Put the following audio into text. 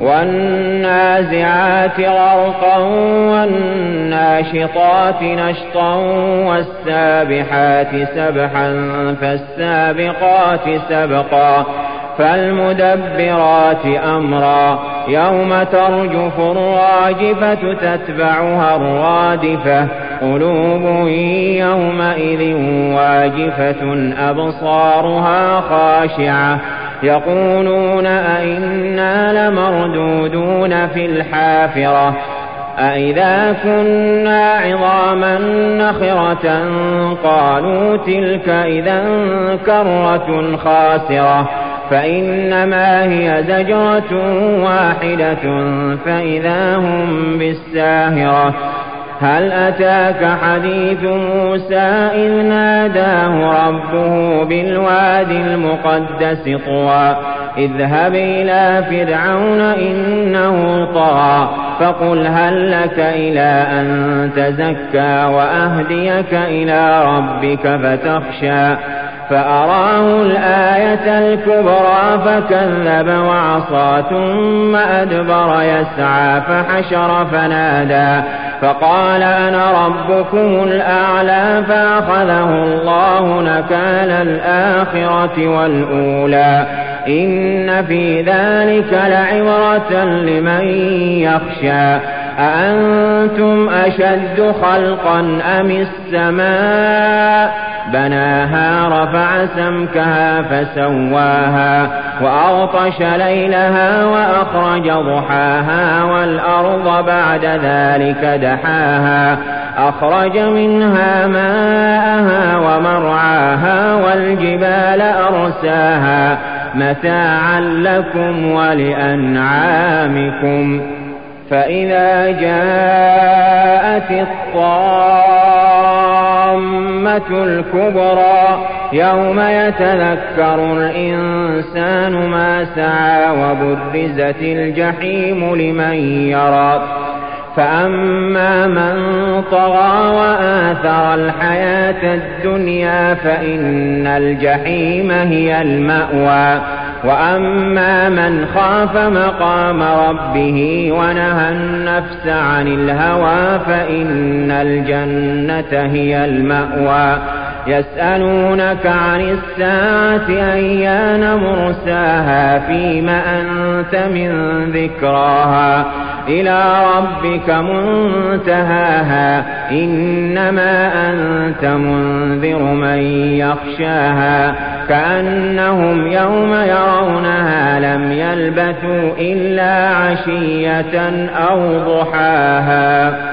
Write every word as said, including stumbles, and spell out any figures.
والنازعات غرقا والناشطات نشطا والسابحات سبحا فالسابقات سبقا فالمدبرات أمرا يوم ترجف الراجفة تتبعها الرادفة قلوب يومئذ واجفة أبصارها خاشعة يقولون أئنا لمردودون في الحافرة أئذا كنا عظاما نخرة قالوا تلك إذا كرة خاسرة فإنما هي زجرة واحدة فإذا هم بالساهرة هل أتاك حديث موسى إذ ناداه ربه بالوادي المقدس طوى اذهب إلى فرعون إنه طغى فقل هل لك إلى أن تزكى وأهديك إلى ربك فتخشى فأراه الآية الكبرى فكذب وعصى ثم أدبر يسعى فحشر فنادى فقال أنا ربكم الأعلى فأخذه الله نكال الآخرة والأولى إن في ذلك لعبرة لمن يخشى أأنتم أشد خلقا أم السماء بناها رفع سمكها فسواها وأغطش ليلها وأخرج ضحاها والأرض بعد ذلك دحاها أخرج منها ماءها ومرعاها والجبال أرساها متاعا لكم ولأنعامكم فإذا جاءت الطامة الكبرى يوم يتذكر الإنسان ما سعى وبرزت الجحيم لمن يرى فأما من طغى وآثر الحياة الدنيا فإن الجحيم هي المأوى وأما من خاف مقام ربه ونهى النفس عن الهوى فإن الجنة هي المأوى يسألونك عن الساعة أيان مرساها فيم أنت من ذكراها إلى ربك منتهاها إنما أنت منذر من يخشاها كأنهم يوم يرونها لم يلبثوا إلا عشية أو ضحاها.